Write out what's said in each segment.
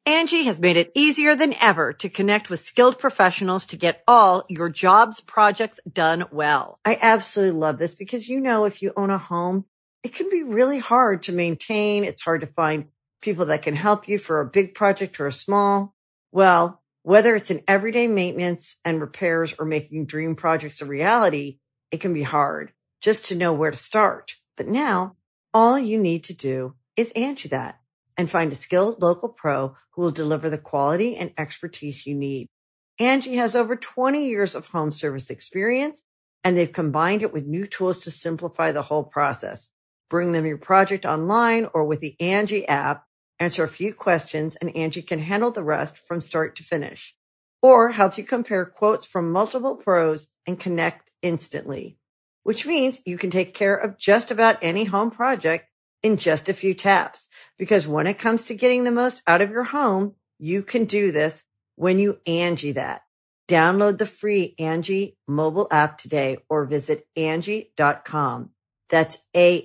Angie has made it easier than ever to connect with skilled professionals to get all your jobs projects done well. I absolutely love this because, if you own a home, it can be really hard to maintain. It's hard to find people that can help you for a big project or a small. Well, whether it's in everyday maintenance and repairs or making dream projects a reality, it can be hard just to know where to start. But now all you need to do is Angie that and find a skilled local pro who will deliver the quality and expertise you need. Angie has over 20 years of home service experience, and they've combined it with new tools to simplify the whole process. Bring them your project online or with the Angie app, answer a few questions, and Angie can handle the rest from start to finish. Or help you compare quotes from multiple pros and connect instantly, which means you can take care of just about any home project in just a few taps. Because when it comes to getting the most out of your home, you can do this when you Angie that. Download the free Angie mobile app today or visit Angie.com. That's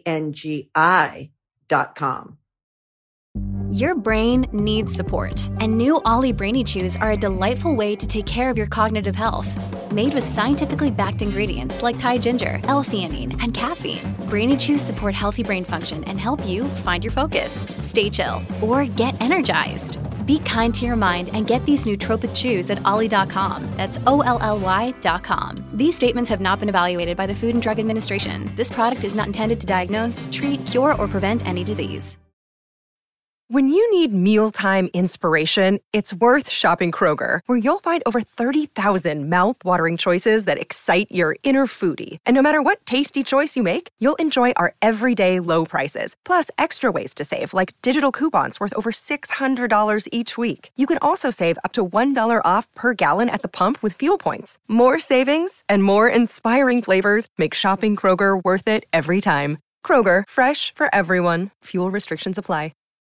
ANGI.com. Your brain needs support, and new Ollie Brainy Chews are a delightful way to take care of your cognitive health. Made with scientifically backed ingredients like Thai ginger, L-theanine, and caffeine, Brainy Chews support healthy brain function and help you find your focus, stay chill, or get energized. Be kind to your mind and get these nootropic chews at ollie.com. That's OLLY.com. These statements have not been evaluated by the Food and Drug Administration. This product is not intended to diagnose, treat, cure, or prevent any disease. When you need mealtime inspiration, it's worth shopping Kroger, where you'll find over 30,000 mouth-watering choices that excite your inner foodie. And no matter what tasty choice you make, you'll enjoy our everyday low prices, plus extra ways to save, like digital coupons worth over $600 each week. You can also save up to $1 off per gallon at the pump with fuel points. More savings and more inspiring flavors make shopping Kroger worth it every time. Kroger, fresh for everyone. Fuel restrictions apply.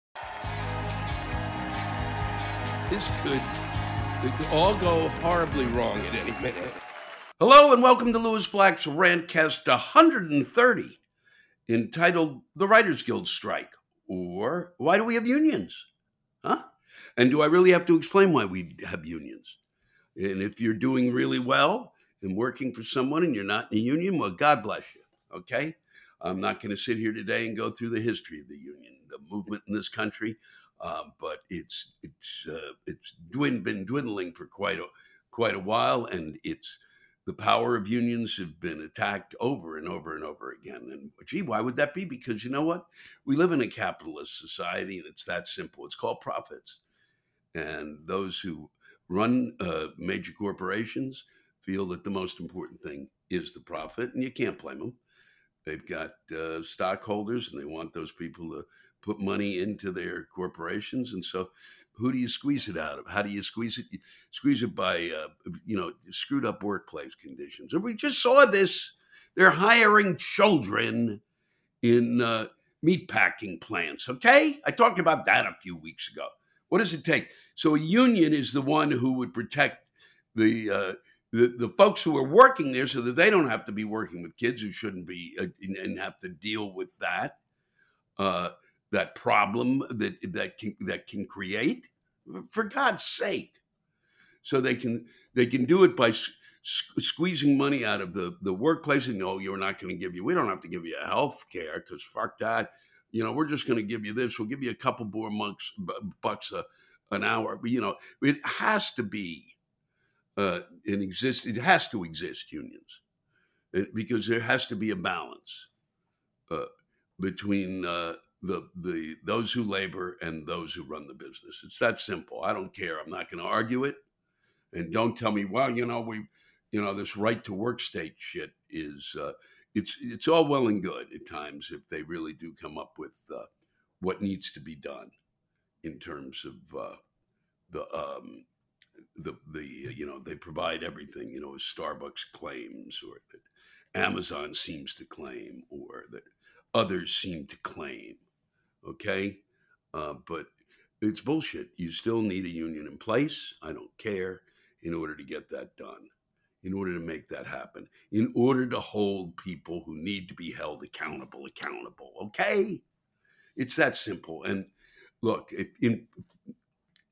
This could all go horribly wrong at any minute. Hello and welcome to Lewis Black's Rantcast 130, entitled The Writers Guild Strike, or Why Do We Have Unions? Huh? And do I really have to explain why we have unions? And if you're doing really well and working for someone and you're not in a union, well, God bless you, okay? I'm not going to sit here today and go through the history of the union, the movement in this country. But it's been dwindling for quite a while, and the power of unions have been attacked over and over and over again. And gee, why would that be? Because you know what? We live in a capitalist society, and it's that simple. It's called profits, and those who run major corporations feel that the most important thing is the profit, and you can't blame them. They've got stockholders, and they want those people to put money into their corporations. And so who do you squeeze it out of? How do you squeeze it? You squeeze it by, screwed up workplace conditions. And we just saw this. They're hiring children in meatpacking plants, okay? I talked about that a few weeks ago. What does it take? So a union is the one who would protect the folks who are working there so that they don't have to be working with kids who shouldn't be and have to deal with that problem that can create, for God's sake. So they can do it by squeezing money out of the workplace. And no, we don't have to give you health care because fuck that. We're just going to give you this. We'll give you a couple more bucks an hour. But it has to be it has to exist, unions, because there has to be a balance between those who labor and those who run the business. It's that simple. I don't care. I'm not going to argue it. And don't tell me, well, this right to work state shit is it's all well and good at times if they really do come up with what needs to be done in terms of they provide everything, as Starbucks claims, or that Amazon seems to claim, or that others seem to claim. Okay. But it's bullshit. You still need a union in place. I don't care, in order to get that done, in order to make that happen, in order to hold people who need to be held accountable. Okay. It's that simple. And look,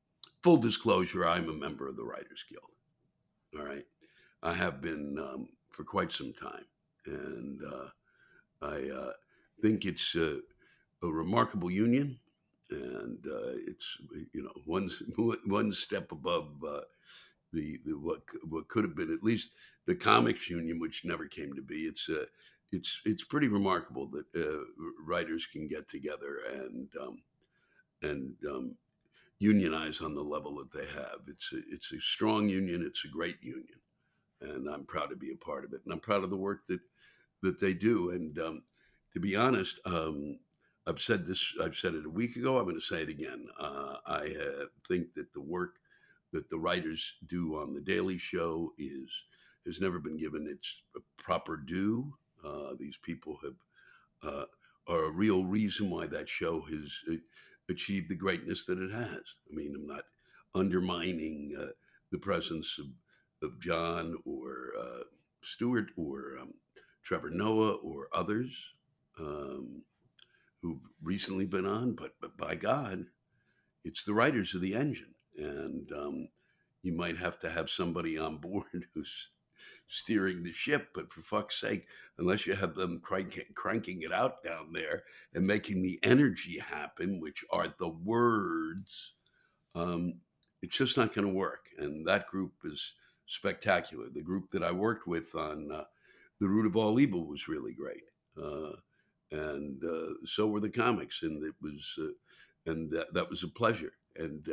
full disclosure, I'm a member of the Writers Guild. All right. I have been for quite some time. And I think it's a remarkable union. And it's, one step above the what could have been at least the comics union, which never came to be. It's pretty remarkable that writers can get together and unionize on the level that they have. It's a strong union. It's a great union, and I'm proud to be a part of it. And I'm proud of the work that they do. And to be honest, I've said it a week ago. I'm going to say it again. I think that the work that the writers do on the Daily Show has never been given its proper due. These people are a real reason why that show has achieved the greatness that it has. I mean, I'm not undermining the presence of John or Stewart or Trevor Noah or others who've recently been on, but by God, it's the writers of the engine. And you might have to have somebody on board who's steering the ship, but for fuck's sake, unless you have them cranking it out down there and making the energy happen, which are the words, it's just not going to work. And that group is spectacular. The group that I worked with on The Root of All Evil was really great. And so were the comics. And it was, and that was a pleasure. And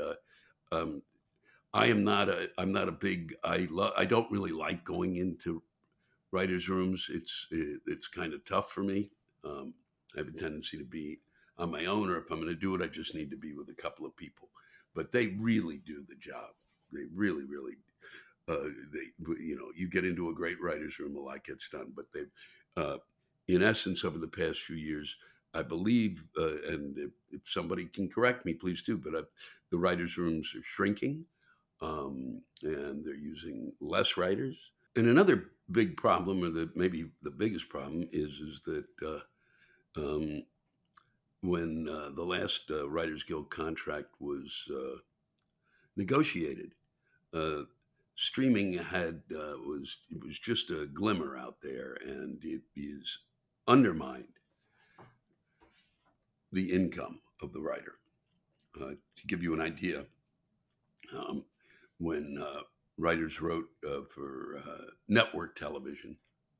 I'm not a big, I don't really like going into writers' rooms. It's kind of tough for me. I have a tendency to be on my own, or if I'm going to do it, I just need to be with a couple of people. But they really do the job. They really, really, you get into a great writer's room, a lot gets done. But they've, in essence, over the past few years, I believe, and if somebody can correct me, please do, but the writers' rooms are shrinking, and they're using less writers. And another big problem, or maybe the biggest problem, is that when the last Writers Guild contract was negotiated, streaming was just a glimmer out there, and it is undermined the income of the writer. To give you an idea, when writers wrote for network television,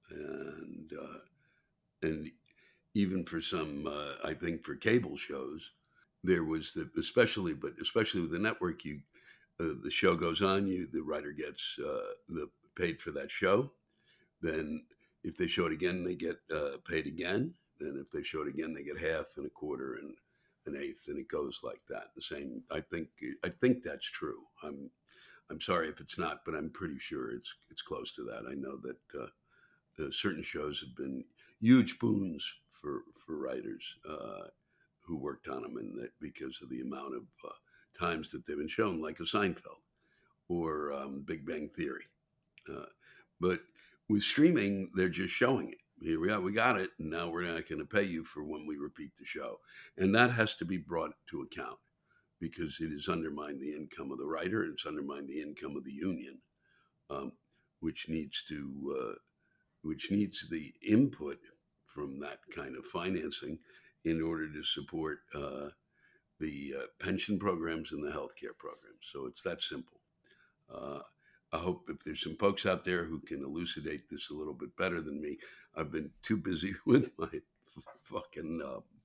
and even for some, I think for cable shows, there was especially with the network, the show goes on, the writer gets paid for that show. Then if they show it again, they get paid again. Then if they show it again, they get half and a quarter and an eighth, and it goes like that. The same. I think that's true. I'm sorry if it's not, but I'm pretty sure it's close to that. I know that certain shows have been huge boons for writers who worked on them, and that because of the amount of times that they've been shown, like a Seinfeld or Big Bang Theory. But with streaming, they're just showing it. Here we got it, and now we're not going to pay you for when we repeat the show. And that has to be brought to account, because it has undermined the income of the writer, and it's undermined the income of the union, which needs the input from that kind of financing in order to support the pension programs and the healthcare programs. So it's that simple. I hope if there's some folks out there who can elucidate this a little bit better than me. I've been too busy with my fucking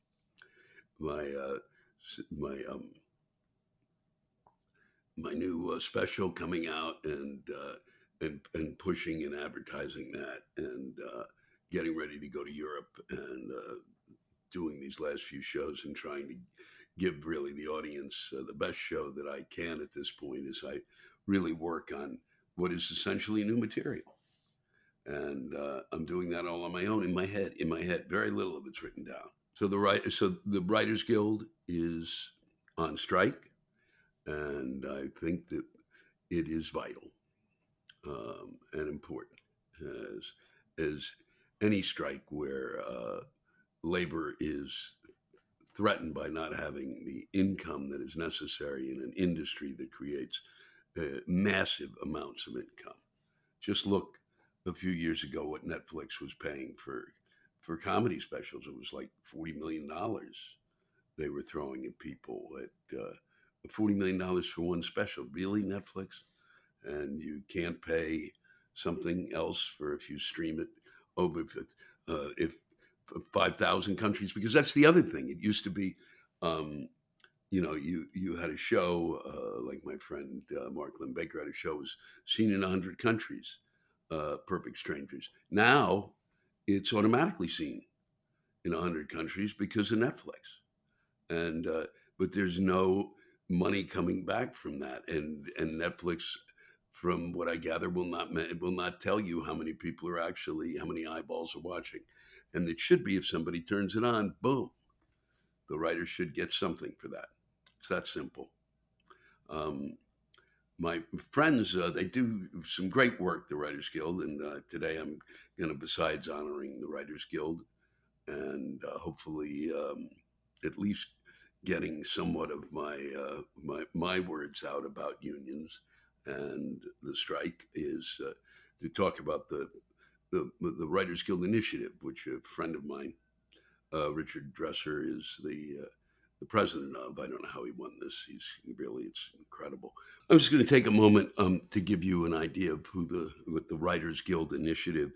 my new special coming out, and pushing and advertising that, and getting ready to go to Europe, and doing these last few shows and trying to give really the audience the best show that I can at this point, as I really work on what is essentially new material. And I'm doing that all on my own, in my head. Very little of it's written down. So the Writers Guild is on strike, and I think that it is vital and important, as any strike where labor is threatened by not having the income that is necessary in an industry that creates massive amounts of income. Just look a few years ago what Netflix was paying for comedy specials. It was like $40 million they were throwing at people at $40 million for one special. Really, Netflix? And you can't pay something else for if you stream it over if 5,000 countries, because that's the other thing. It used to be, you had a show like my friend Mark Lynn-Baker had a show was seen in 100 countries, Perfect Strangers. Now it's automatically seen in 100 countries because of Netflix, and but there's no money coming back from that, and Netflix, from what I gather, will not tell you how many eyeballs are watching, and it should be if somebody turns it on, boom, the writer should get something for that. It's that simple. My friends, they do some great work, the Writers Guild, and today I'm going to, besides honoring the Writers Guild, and hopefully at least getting somewhat of my words out about unions and the strike, is to talk about the Writers Guild initiative, which a friend of mine, Richard Dresser, is the president of. I don't know how he won this. It's incredible. I'm just going to take a moment to give you an idea of what the Writers Guild initiative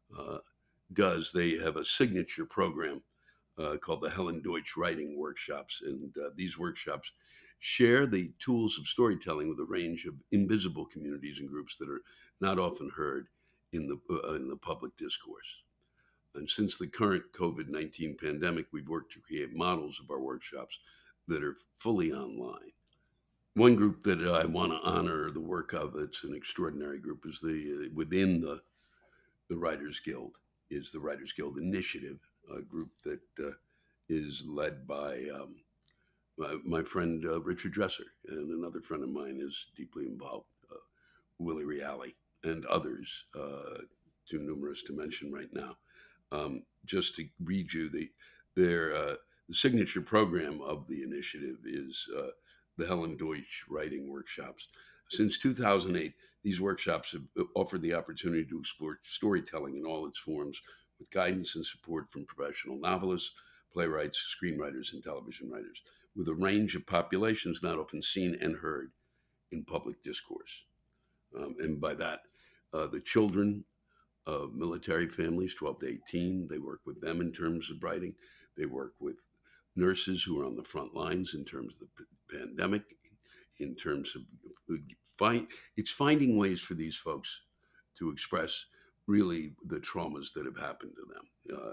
does. They have a signature program called the Helen Deutsch Writing Workshops, and these workshops share the tools of storytelling with a range of invisible communities and groups that are not often heard in the public discourse. And since the current COVID-19 pandemic, we've worked to create models of our workshops that are fully online. One group that I want to honor the work of, it's an extraordinary group, is within the Writers Guild, is the Writers Guild Initiative, a group that is led by my friend Richard Dresser, and another friend of mine is deeply involved, Willie Reale, and others, too numerous to mention right now. Just to read you, the signature program of the initiative is the Helen Deutsch Writing Workshops. Since 2008, these workshops have offered the opportunity to explore storytelling in all its forms, with guidance and support from professional novelists, playwrights, screenwriters, and television writers, with a range of populations not often seen and heard in public discourse. And by that, the children of military families, 12 to 18, they work with them in terms of writing. They work with nurses who are on the front lines in terms of the pandemic, in terms of it's finding ways for these folks to express really the traumas that have happened to them.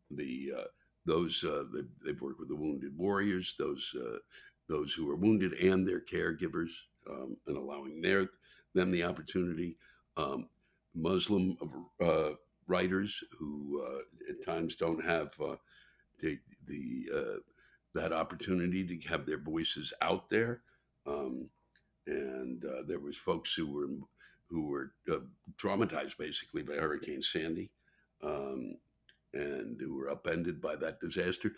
They've worked with the wounded warriors, those who are wounded and their caregivers, and allowing them the opportunity. Muslim writers who at times don't have that opportunity to have their voices out there, and there was folks who were traumatized basically by Hurricane Sandy, and who were upended by that disaster.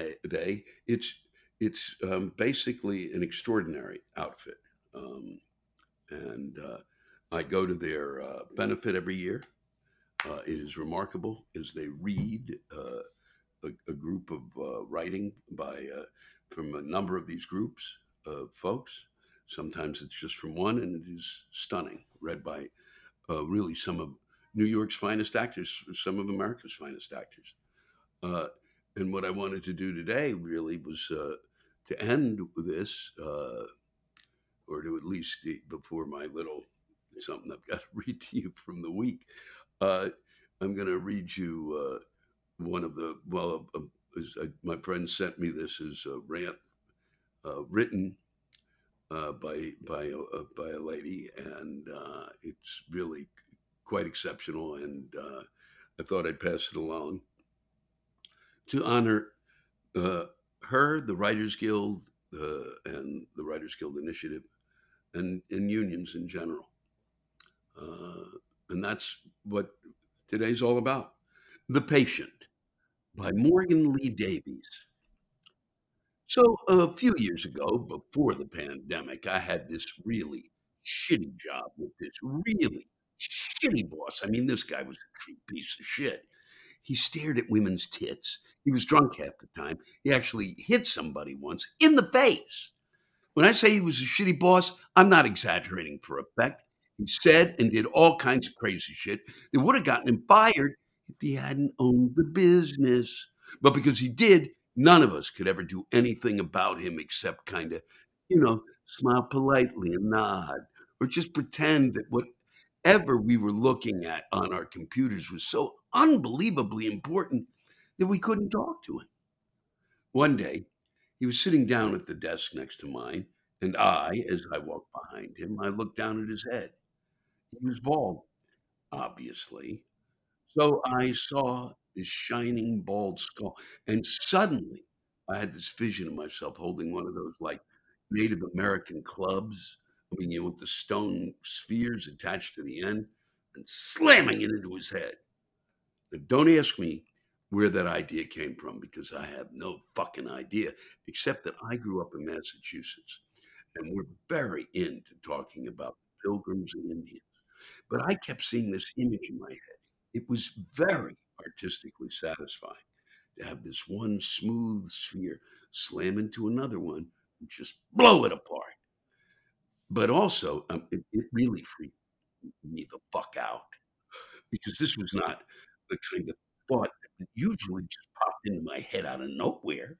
It's basically an extraordinary outfit, and I go to their benefit every year. It is remarkable as they read a group of writing from a number of these groups of folks. Sometimes it's just from one, and it is stunning, read by really some of New York's finest actors, some of America's finest actors. And what I wanted to do today really was to end this, or to at least before my little something I've got to read to you from the week. I'm going to read you one of the, my friend sent me this as a rant written by a lady, and it's really quite exceptional, and I thought I'd pass it along to honor her, the Writers Guild, and the Writers Guild Initiative, and unions in general. And that's what today's all about. The Patient by Morgan Lee Davies. So a few years ago, before the pandemic, I had this really shitty job with this really shitty boss. I mean, this guy was a true piece of shit. He stared at women's tits. He was drunk half the time. He actually hit somebody once in the face. When I say he was a shitty boss, I'm not exaggerating for effect. He said and did all kinds of crazy shit that would have gotten him fired if he hadn't owned the business. But because he did, none of us could ever do anything about him except kind of, smile politely and nod, or just pretend that whatever we were looking at on our computers was so unbelievably important that we couldn't talk to him. One day, he was sitting down at the desk next to mine, and as I walked behind him, I looked down at his head. He was bald, obviously. So I saw this shining bald skull, and suddenly I had this vision of myself holding one of those like Native American clubs. I mean, with the stone spheres attached to the end, and slamming it into his head. Now, don't ask me where that idea came from because I have no fucking idea, except that I grew up in Massachusetts and we're very into talking about pilgrims and Indians. But I kept seeing this image in my head. It was very artistically satisfying to have this one smooth sphere slam into another one and just blow it apart. But also, it really freaked me the fuck out because this was not the kind of thought that usually just popped into my head out of nowhere.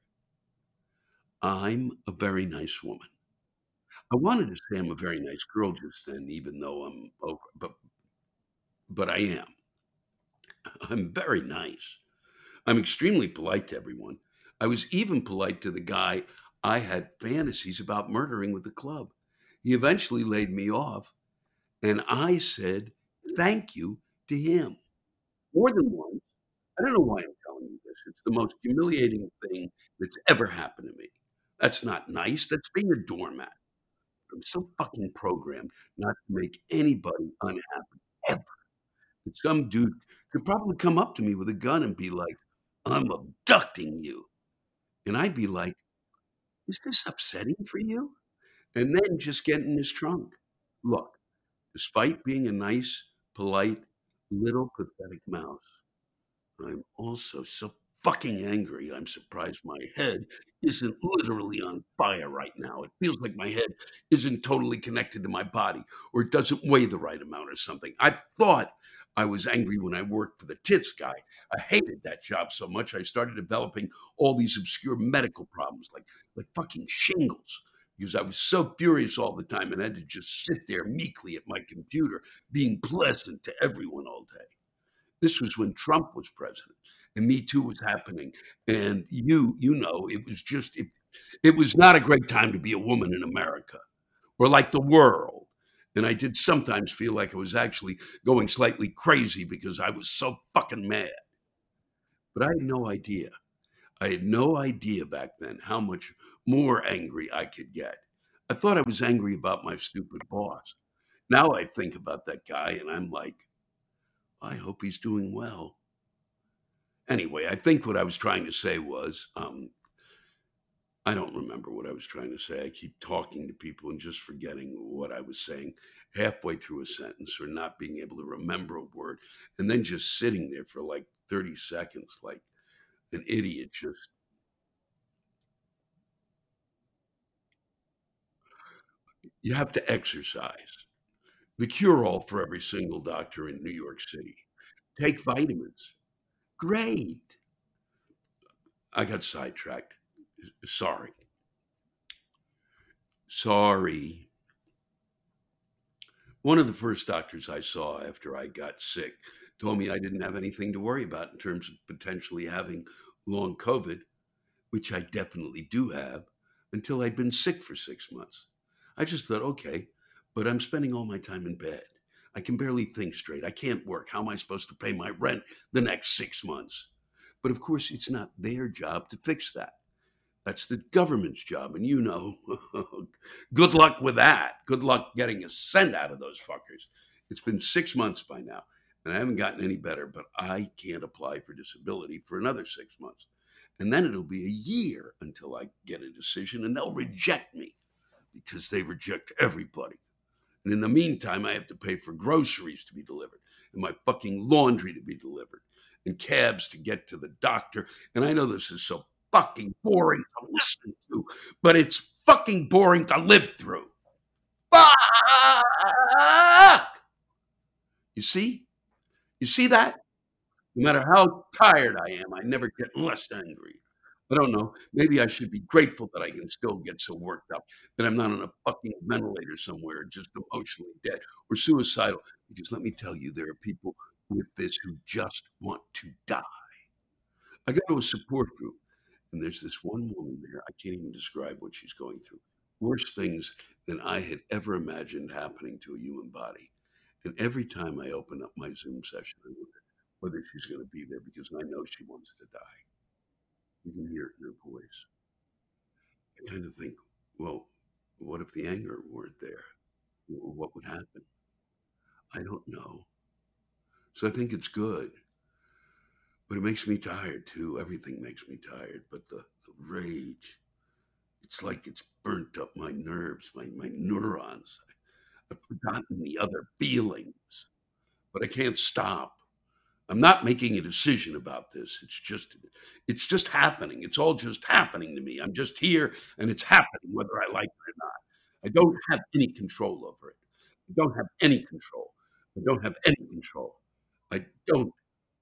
I'm a very nice woman. I wanted to say I'm a very nice girl just then, even though I'm over, but I am. I'm very nice. I'm extremely polite to everyone. I was even polite to the guy I had fantasies about murdering with the club. He eventually laid me off, and I said thank you to him more than once. I don't know why I'm telling you this. It's the most humiliating thing that's ever happened to me. That's not nice. That's being a doormat. I'm so fucking programmed not to make anybody unhappy ever. And some dude could probably come up to me with a gun and be like, I'm abducting you. And I'd be like, is this upsetting for you? And then just get in his trunk. Look, despite being a nice, polite, little pathetic mouse, I'm also so fucking angry. I'm surprised my head isn't literally on fire right now. It feels like my head isn't totally connected to my body or it doesn't weigh the right amount or something. I thought I was angry when I worked for the tits guy. I hated that job so much I started developing all these obscure medical problems like fucking shingles because I was so furious all the time and had to just sit there meekly at my computer being pleasant to everyone all day. This was when Trump was president and Me Too was happening. And it was not a great time to be a woman in America or like the world. And I did sometimes feel like I was actually going slightly crazy because I was so fucking mad. But I had no idea. I had no idea back then how much more angry I could get. I thought I was angry about my stupid boss. Now I think about that guy and I'm like, I hope he's doing well. Anyway, I think what I was trying to say was, I don't remember what I was trying to say. I keep talking to people and just forgetting what I was saying halfway through a sentence or not being able to remember a word and then just sitting there for like 30 seconds like an idiot. You have to exercise. The cure all for every single doctor in New York City. Take vitamins. Great. I got sidetracked. Sorry. Sorry. One of the first doctors I saw after I got sick told me I didn't have anything to worry about in terms of potentially having long COVID, which I definitely do have, until I'd been sick for 6 months. I just thought, okay, but I'm spending all my time in bed. I can barely think straight. I can't work. How am I supposed to pay my rent the next 6 months? But of course, it's not their job to fix that. That's the government's job. And good luck with that. Good luck getting a cent out of those fuckers. It's been 6 months by now, and I haven't gotten any better, but I can't apply for disability for another 6 months. And then it'll be a year until I get a decision, and they'll reject me because they reject everybody. And in the meantime, I have to pay for groceries to be delivered and my fucking laundry to be delivered and cabs to get to the doctor. And I know this is so fucking boring to listen to, but it's fucking boring to live through. Fuck! You see? You see that? No matter how tired I am, I never get less angry. I don't know. Maybe I should be grateful that I can still get so worked up that I'm not on a fucking ventilator somewhere, just emotionally dead or suicidal. Because let me tell you, there are people with this who just want to die. I go to a support group, and there's this one woman there. I can't even describe what she's going through. Worse things than I had ever imagined happening to a human body. And every time I open up my Zoom session, I wonder whether she's going to be there because I know she wants to die. You can hear it in her voice. I kind of think, well, what if the anger weren't there? What would happen? I don't know. So I think it's good. But it makes me tired too. Everything makes me tired. But the rage, it's like it's burnt up my nerves, my neurons. I've forgotten the other feelings. But I can't stop. I'm not making a decision about this. It's just happening. It's all just happening to me. I'm just here and it's happening whether I like it or not. I don't have any control over it. I don't have any control. I don't have any control. I don't.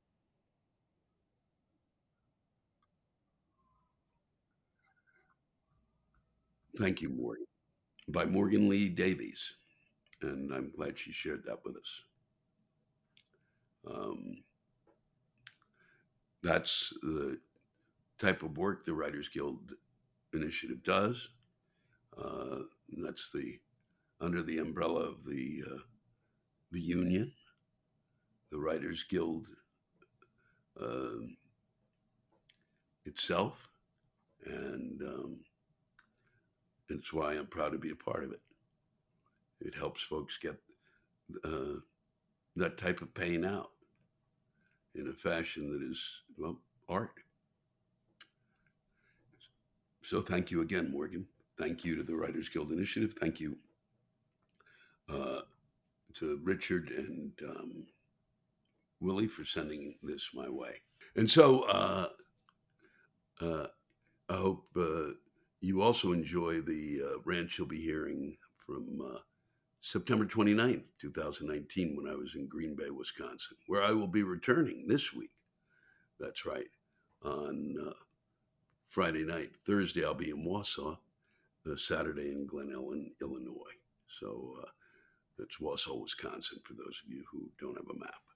Thank you, Morgan. By Morgan Lee Davies. And I'm glad she shared that with us. That's the type of work the Writers Guild Initiative does. That's under the umbrella of the union, the Writers Guild itself, and it's why I'm proud to be a part of it. It helps folks get that type of pain out in a fashion that is, well, art. So thank you again, Morgan. Thank you to the Writers Guild Initiative. Thank you to Richard and Willie for sending this my way. And so I hope you also enjoy the rant you'll be hearing from September 29th, 2019, when I was in Green Bay, Wisconsin, where I will be returning this week. That's right. On Friday night. Thursday, I'll be in Wausau. Saturday in Glen Ellen, Illinois. So that's Wausau, Wisconsin, for those of you who don't have a map.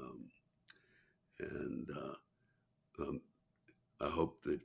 I hope that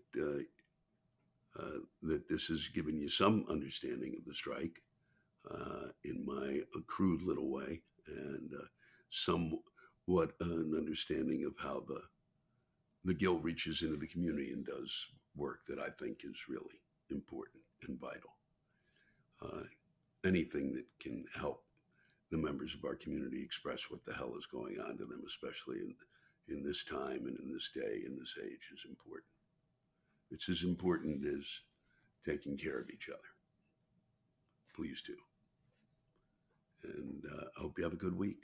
that this has given you some understanding of the strike in my crude little way, and somewhat an understanding of how the Guild reaches into the community and does work that I think is really important and vital. Anything that can help the members of our community express what the hell is going on to them, especially in this time and in this day, in this age, is important. It's as important as taking care of each other. Please do. And I hope you have a good week.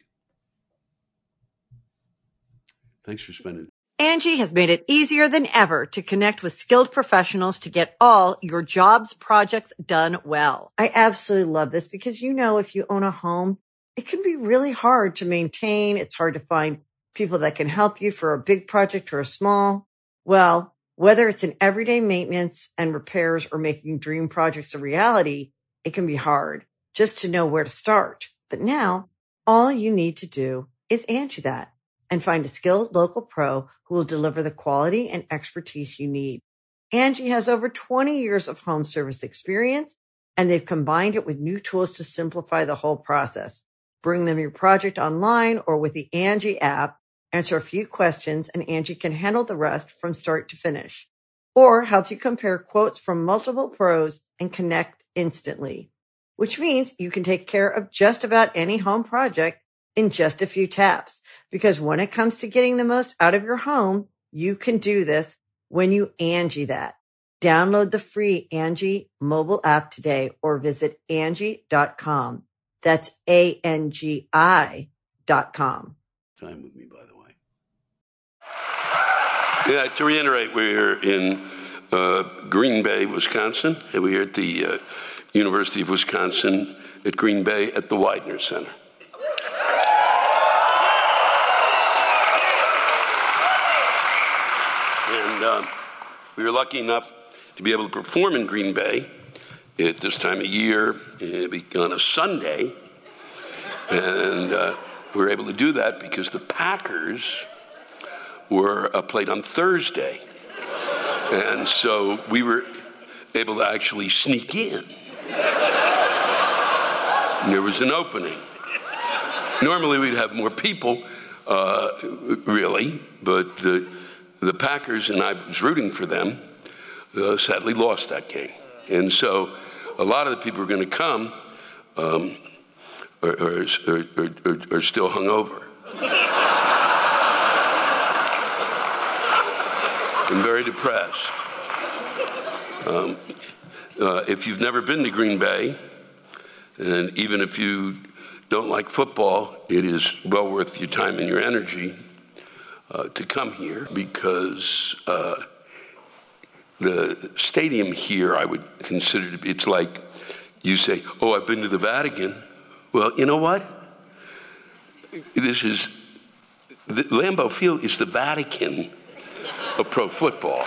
Thanks for spending. Angie has made it easier than ever to connect with skilled professionals to get all your jobs projects done well. I absolutely love this because, you know, if you own a home, it can be really hard to maintain. It's hard to find people that can help you for a big project or a small. Well, whether it's in everyday maintenance and repairs or making dream projects a reality, it can be hard just to know where to start. But now all you need to do is Angie that and find a skilled local pro who will deliver the quality and expertise you need. Angie has over 20 years of home service experience, and they've combined it with new tools to simplify the whole process. Bring them your project online or with the Angie app, answer a few questions, and Angie can handle the rest from start to finish. Or help you compare quotes from multiple pros and connect instantly, which means you can take care of just about any home project in just a few taps. Because when it comes to getting the most out of your home, you can do this when you Angie that. Download the free Angie mobile app today or visit Angie.com. That's ANGI.com. Time with me, by the way. Yeah, to reiterate, we're in Green Bay, Wisconsin, and we're at the University of Wisconsin at Green Bay at the Widener Center. And we were lucky enough to be able to perform in Green Bay at this time of year on a Sunday. And we were able to do that because the Packers were played on Thursday. And so we were able to actually sneak in. And there was an opening. Normally we'd have more people, really, but the Packers, and I was rooting for them, sadly lost that game. And so a lot of the people who are going to come are still hungover. I'm very depressed. If you've never been to Green Bay, and even if you don't like football, it is well worth your time and your energy to come here, because the stadium here, I would consider to be, it's like you say, oh, I've been to the Vatican. Well, you know what? Lambeau Field is the Vatican of pro football.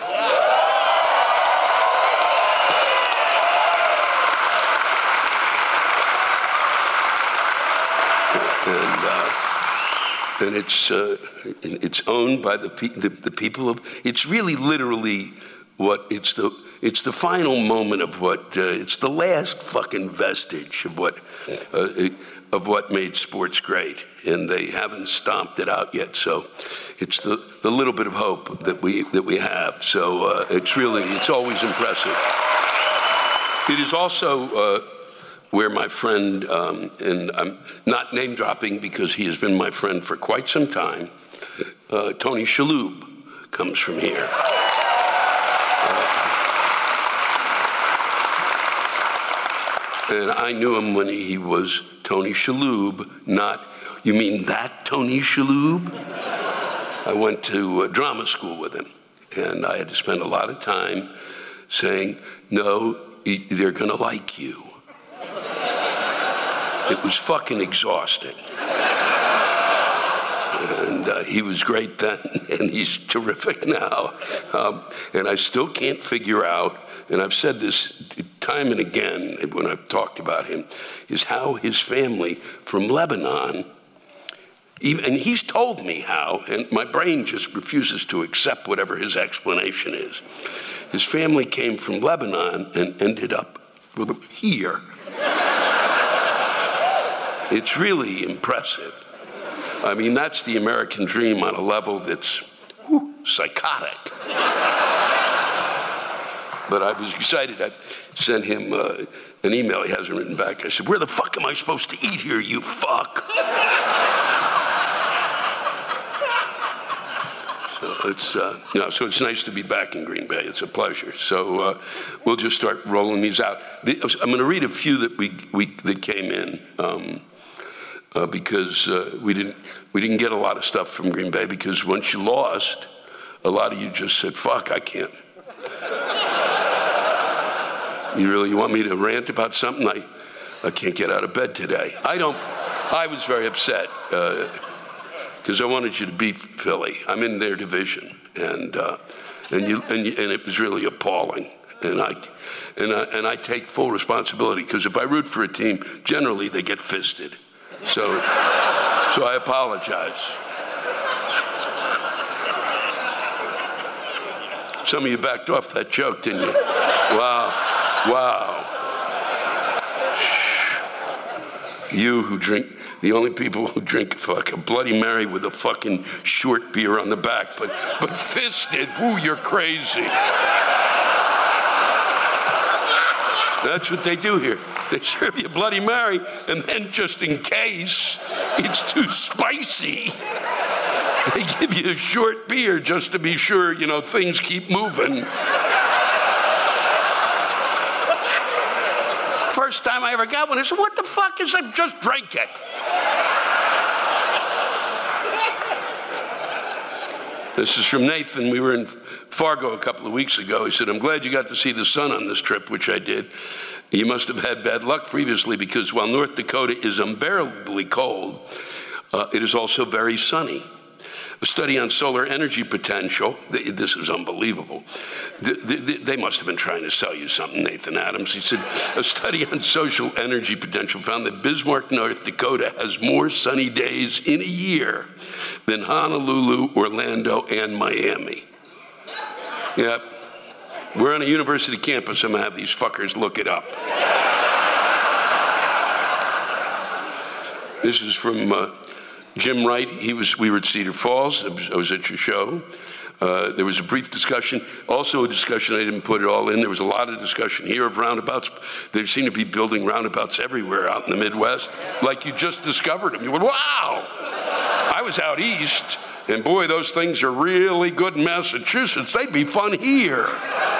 And it's owned by the people of. It's really literally it's the final moment of it's the last fucking vestige of what made sports great, and they haven't stomped it out yet. So it's the little bit of hope that we have. So it's always impressive. It is also where my friend, and I'm not name dropping because he has been my friend for quite some time, Tony Shalhoub comes from here. And I knew him when he was Tony Shalhoub, not, you mean that Tony Shalhoub? I went to drama school with him, and I had to spend a lot of time saying, no, they're gonna like you. It was fucking exhausting. And he was great then, and he's terrific now. And I still can't figure out, and I've said this time and again when I've talked about him, is how his family from Lebanon, and he's told me how, and my brain just refuses to accept whatever his explanation is. His family came from Lebanon and ended up here. It's really impressive. I mean, that's the American dream on a level that's psychotic. But I was excited. I sent him an email. He hasn't written back. I said, where the fuck am I supposed to eat here, you fuck? So it's nice to be back in Green Bay. It's a pleasure. So we'll just start rolling these out. I'm going to read a few that came in. Because we didn't get a lot of stuff from Green Bay, because once you lost, a lot of you just said, fuck, I can't. You want me to rant about something? I can't get out of bed today. I was very upset because I wanted you to beat Philly. I'm in their division, and it was really appalling. And I take full responsibility, because if I root for a team, generally they get fisted. So I apologize. Some of you backed off that joke, didn't you? Wow. You who drink, the only people who drink a Bloody Mary with a fucking short beer on the back, but fisted, woo, you're crazy. That's what they do here. They serve you Bloody Mary, and then just in case it's too spicy, They give you a short beer just to be sure, things keep moving. First time I ever got one, I said, what the fuck is that? Just drink it. This is from Nathan. We were in Fargo a couple of weeks ago. He said, I'm glad you got to see the sun on this trip, which I did. You must have had bad luck previously because while North Dakota is unbearably cold, it is also very sunny. A study on solar energy potential, this is unbelievable. They must have been trying to sell you something, Nathan Adams. He said, a study on social energy potential found that Bismarck, North Dakota has more sunny days in a year than Honolulu, Orlando, and Miami. Yep. We're on a university campus. I'm going to have these fuckers look it up. This is from Jim Wright. We were at Cedar Falls. I was at your show. There was a brief discussion, also a discussion, I didn't put it all in. There was a lot of discussion here of roundabouts. They seem to be building roundabouts everywhere out in the Midwest, like you just discovered them. You went, wow! I was out east, and boy, those things are really good in Massachusetts. They'd be fun here.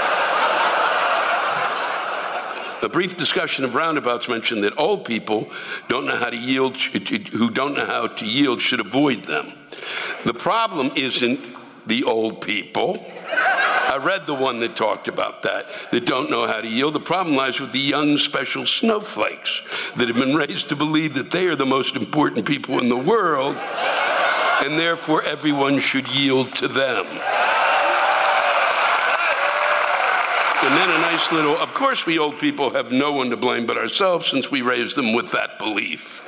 A brief discussion of roundabouts mentioned that old people who don't know how to yield should avoid them. The problem isn't the old people. I read the one that talked about that don't know how to yield. The problem lies with the young special snowflakes that have been raised to believe that they are the most important people in the world, and therefore everyone should yield to them. And then a nice little, of course we old people have no one to blame but ourselves since we raised them with that belief.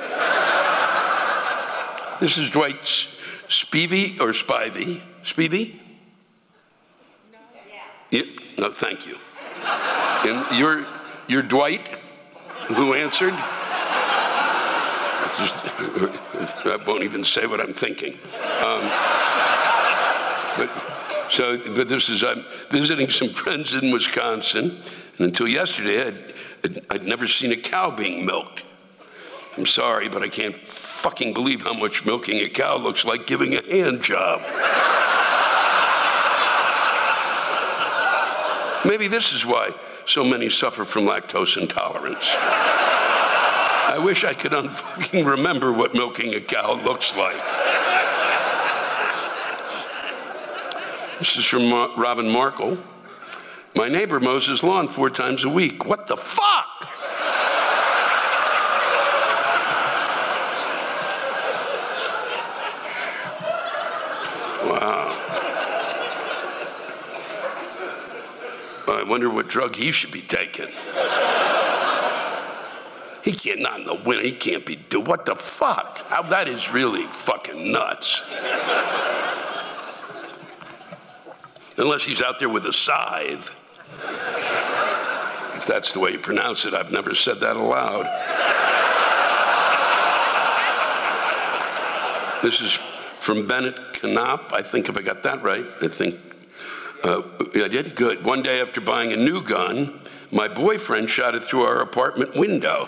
This is Dwight Spivey, or Spivey. Spivey? No. Yeah. No, thank you. And you're Dwight, who answered? I won't even say what I'm thinking. But this is, I'm visiting some friends in Wisconsin, and until yesterday, I'd never seen a cow being milked. I'm sorry, but I can't fucking believe how much milking a cow looks like giving a hand job. Maybe this is why so many suffer from lactose intolerance. I wish I could unfucking remember what milking a cow looks like. This is from Robin Markle. My neighbor mows his lawn 4 times a week. What the fuck? Wow. Well, I wonder what drug he should be taking. He can't, not in the winter, he can't be, what the fuck? That is really fucking nuts. Unless he's out there with a scythe. If that's the way you pronounce it, I've never said that aloud. This is from Bennett Knopp. I think if I got that right, I did? Good. One day after buying a new gun, my boyfriend shot it through our apartment window.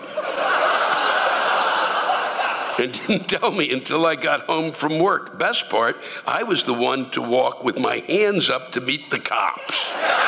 And didn't tell me until I got home from work. Best part, I was the one to walk with my hands up to meet the cops.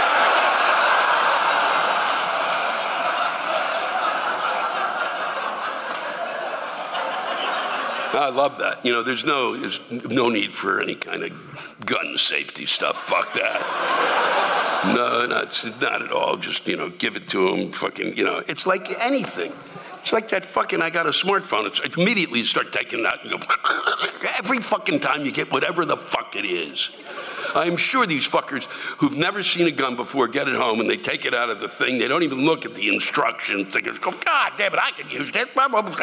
I love that. There's no need for any kind of gun safety stuff. Fuck that. No, not at all. Just, give it to them. Fucking, it's like anything. It's like that fucking, I got a smartphone. It's immediately you start taking it out and go, every fucking time you get whatever the fuck it is. I'm sure these fuckers who've never seen a gun before get it home and they take it out of the thing. They don't even look at the instructions. They go, God damn it, I can use this.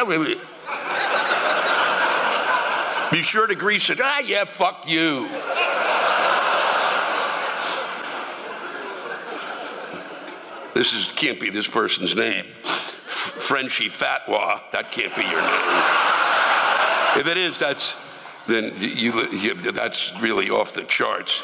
Be sure to grease it. Yeah, fuck you. This can't be this person's name. Frenchie Fatwa, that can't be your name. If it is, that's really off the charts.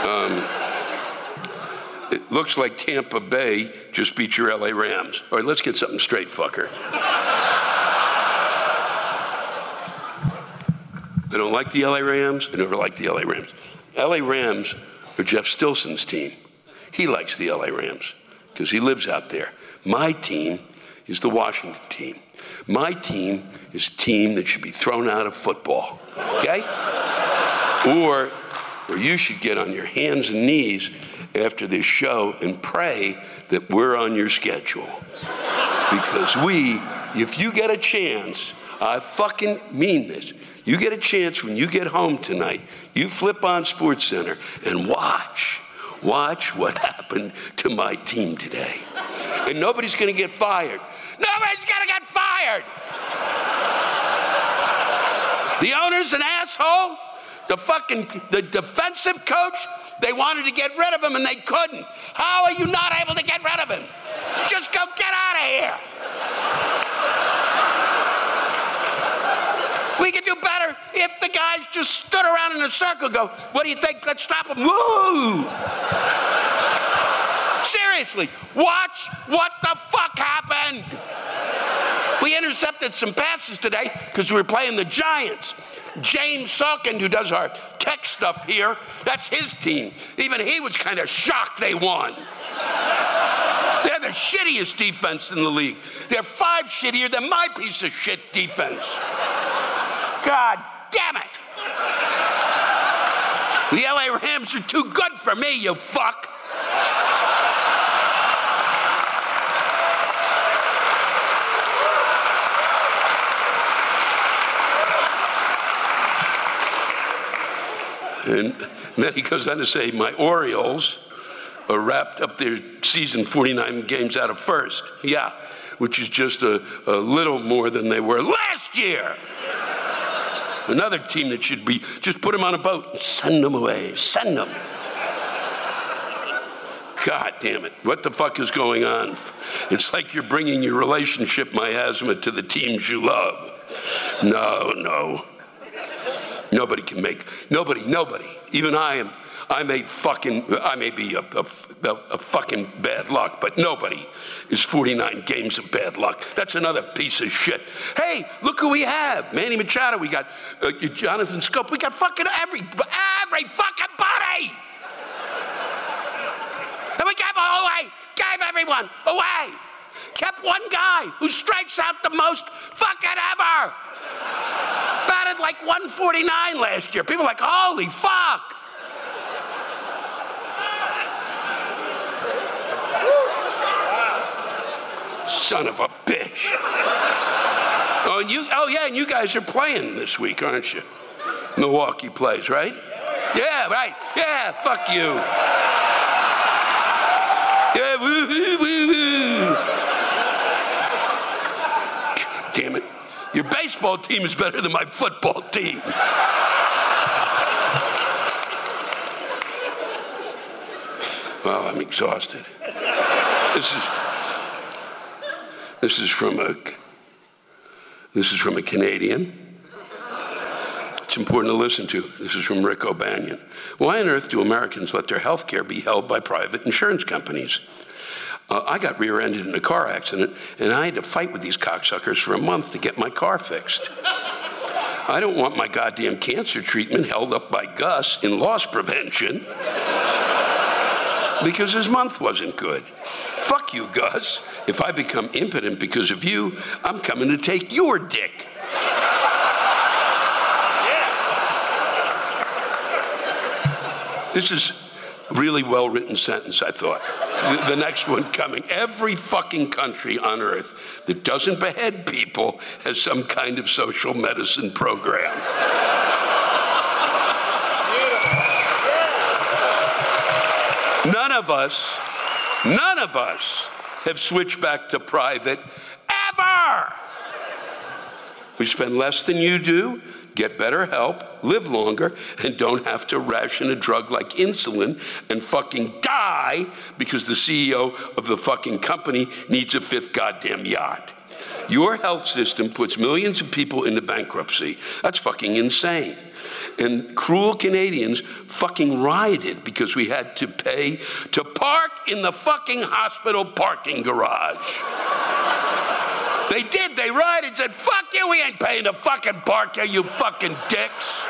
It looks like Tampa Bay just beat your LA Rams. All right, let's get something straight, fucker. I don't like the LA Rams. I never liked the LA Rams. LA Rams are Jeff Stilson's team. He likes the LA Rams because he lives out there. My team is the Washington team. My team is a team that should be thrown out of football, okay? Or you should get on your hands and knees after this show and pray that we're on your schedule. Because if you get a chance, I fucking mean this, you get a chance when you get home tonight, you flip on SportsCenter and watch what happened to my team today. And nobody's gonna get fired. Nobody's gonna get fired! The owner's an asshole. The defensive coach, they wanted to get rid of him and they couldn't. How are you not able to get rid of him? Just go get out of here. We could do better if the guys just stood around in a circle and go, what do you think? Let's stop him. Woo! Seriously, watch what the fuck happened. We intercepted some passes today because we were playing the Giants. James Salkin, who does our tech stuff here, that's his team. Even he was kind of shocked they won. They're the shittiest defense in the league. They're 5 shittier than my piece of shit defense. God damn it. The LA Rams are too good for me, you fuck. And then he goes on to say, my Orioles are wrapped up their season 49 games out of first. Yeah, which is just a little more than they were last year. Another team that should be, just put them on a boat and send them away. Send them. God damn it. What the fuck is going on? It's like you're bringing your relationship miasma to the teams you love. No. Nobody can make, nobody, even I may be a fucking bad luck, but nobody is 49 games of bad luck. That's another piece of shit. Hey, look who we have. Manny Machado, we got Jonathan Scope, we got fucking every fucking body. And we gave everyone away. Kept one guy who strikes out the most fucking ever. Batted like 149 last year. People are like, holy fuck. Son of a bitch. And you guys are playing this week, aren't you? Milwaukee plays, right? Yeah, right. Yeah, fuck you. Yeah, woo. God damn it. Your baseball team is better than my football team. Well, I'm exhausted. This is from a Canadian. It's important to listen to. This is from Rick O'Banion. Why on earth do Americans let their health care be held by private insurance companies? I got rear-ended in a car accident, and I had to fight with these cocksuckers for a month to get my car fixed. I don't want my goddamn cancer treatment held up by Gus in loss prevention because his month wasn't good. Fuck you, Gus. If I become impotent because of you, I'm coming to take your dick. This is a really well-written sentence, I thought. The next one coming. Every fucking country on earth that doesn't behead people has some kind of social medicine program. None of us have switched back to private ever. We spend less than you do, get better help, live longer, and don't have to ration a drug like insulin and fucking die because the CEO of the fucking company needs a 5th goddamn yacht. Your health system puts millions of people into bankruptcy. That's fucking insane. And cruel Canadians fucking rioted because we had to pay to park in the fucking hospital parking garage. They did. They rioted and said, fuck you, we ain't paying the fucking parking, you fucking dicks.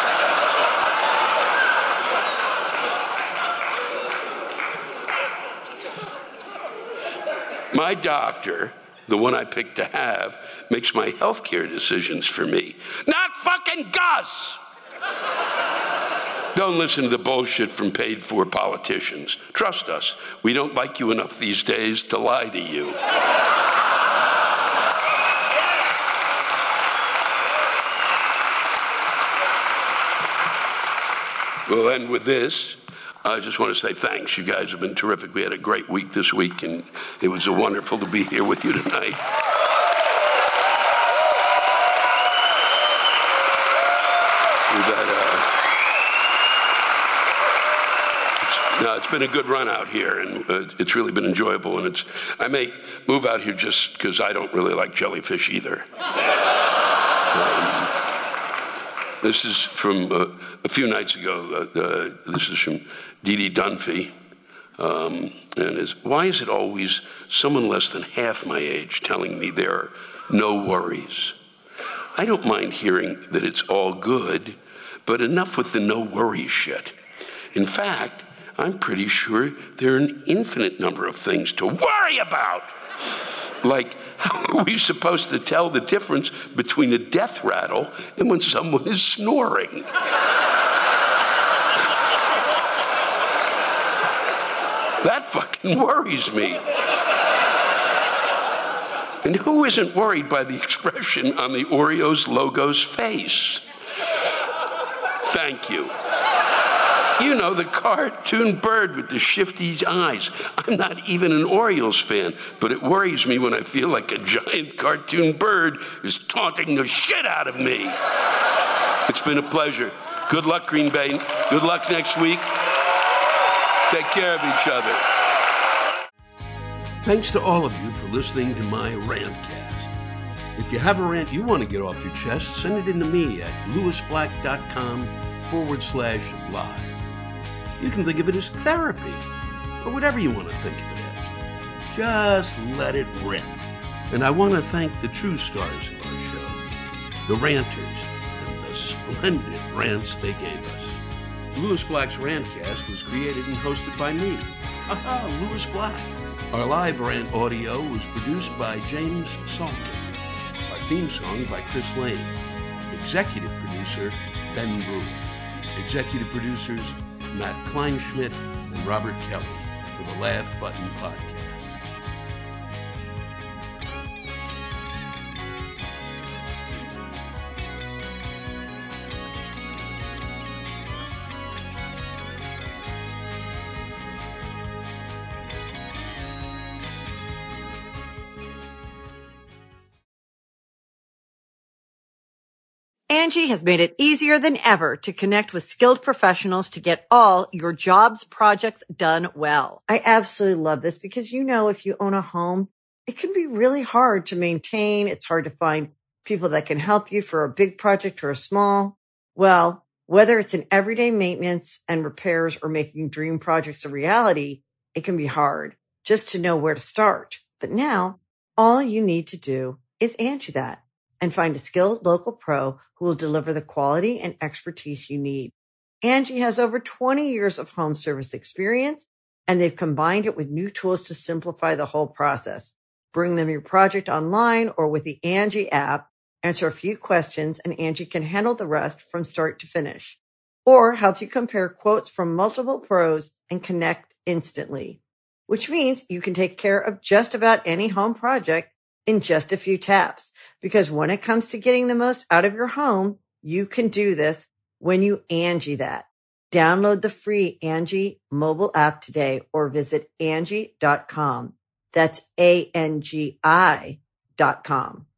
My doctor, the one I picked to have, makes my health care decisions for me. Not fucking Gus! Don't listen to the bullshit from paid-for politicians. Trust us, we don't like you enough these days to lie to you. We'll end with this. I just want to say thanks. You guys have been terrific. We had a great week this week, and it was wonderful to be here with you tonight. It's been a good run out here, and it's really been enjoyable. And I may move out here just because I don't really like jellyfish either. This is from a few nights ago. This is from Dee Dee Dunphy. And why is it always someone less than half my age telling me there are no worries? I don't mind hearing that it's all good, but enough with the no worries shit. In fact, I'm pretty sure there are an infinite number of things to worry about. Like, how are we supposed to tell the difference between a death rattle and when someone is snoring? That fucking worries me. And who isn't worried by the expression on the Oreos logo's face? Thank you. You know, the cartoon bird with the shifty eyes. I'm not even an Orioles fan, but it worries me when I feel like a giant cartoon bird is taunting the shit out of me. It's been a pleasure. Good luck, Green Bay. Good luck next week. Take care of each other. Thanks to all of you for listening to my Rantcast. If you have a rant you want to get off your chest, send it in to me at lewisblack.com/live. You can think of it as therapy, or whatever you want to think of it as. Just let it rip. And I want to thank the true stars of our show, the ranters, and the splendid rants they gave us. Lewis Black's Rantcast was created and hosted by me, Lewis Black. Our live rant audio was produced by James Salter. Our theme song by Chris Lane. Executive producer, Ben Brewer. Executive producers, Matt Kleinschmidt and Robert Kelly for the Laugh Button Podcast. Angie has made it easier than ever to connect with skilled professionals to get all your jobs projects done well. I absolutely love this because, you know, if you own a home, it can be really hard to maintain. It's hard to find people that can help you for a big project or a small. Well, whether it's in everyday maintenance and repairs or making dream projects a reality, it can be hard just to know where to start. But now all you need to do is Angie that and find a skilled local pro who will deliver the quality and expertise you need. Angie has over 20 years of home service experience, and they've combined it with new tools to simplify the whole process. Bring them your project online or with the Angie app, answer a few questions, and Angie can handle the rest from start to finish. Or help you compare quotes from multiple pros and connect instantly, which means you can take care of just about any home project in just a few taps. Because when it comes to getting the most out of your home, you can do this when you Angie that. Download the free Angie mobile app today or visit Angie.com. That's ANGI.com.